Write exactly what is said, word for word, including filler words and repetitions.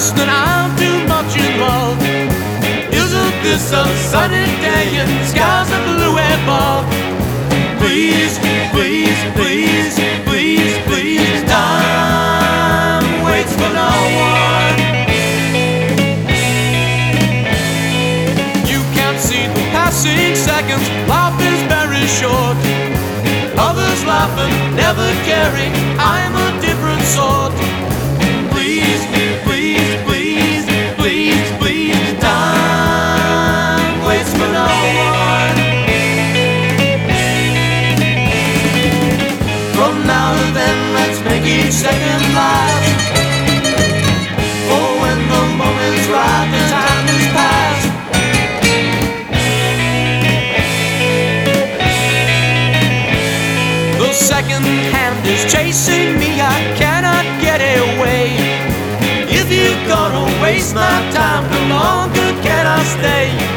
trust that I'm too much in love. Isn't this a sunny day and skies are blue above? Please, please, please, please, please, time waits for no one. You can't see the passing seconds, life is very short. Others laughing, never caring, I'm a different sort. Please, please, please, please, please, time waits for no one. From now to then, let's make each second last. For when the moment's right, the time has passed. The second hand is chasing me, I cannot get away. If you're gonna waste my time, no longer can I stay.